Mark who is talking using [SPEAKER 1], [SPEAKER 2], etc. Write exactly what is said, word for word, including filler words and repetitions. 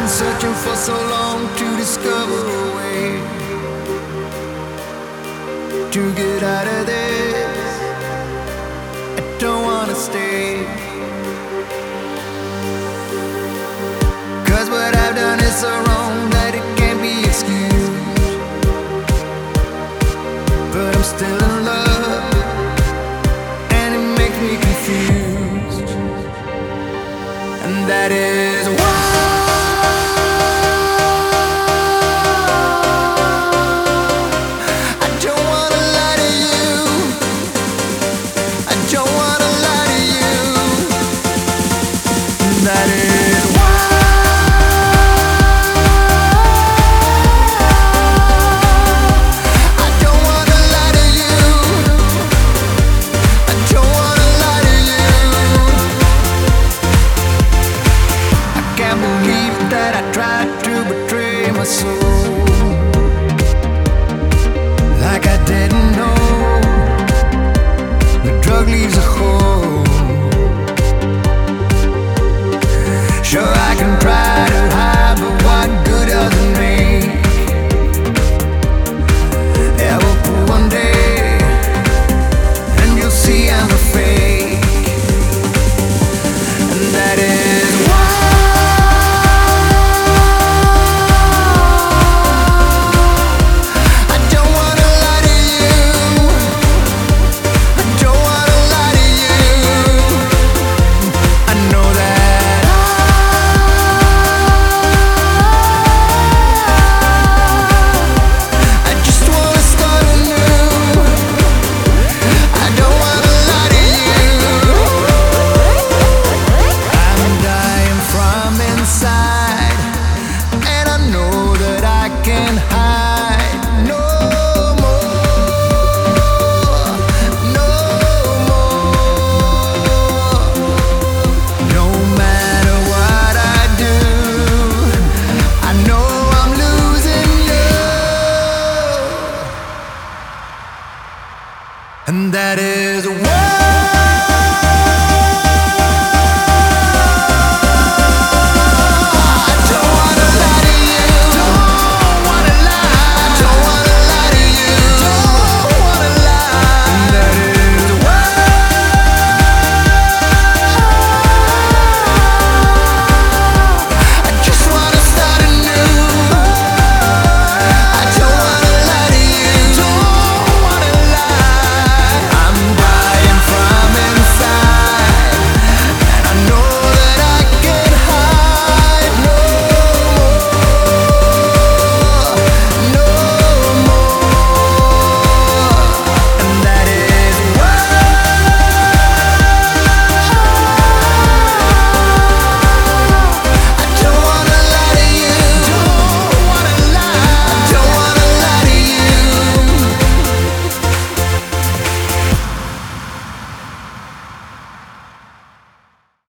[SPEAKER 1] searching for so long to discover a way to get out of this. I don't wanna stay, 'cause what I've done is so wrong that it can't be excused. But I'm still in love, and it makes me confused. And that is why that is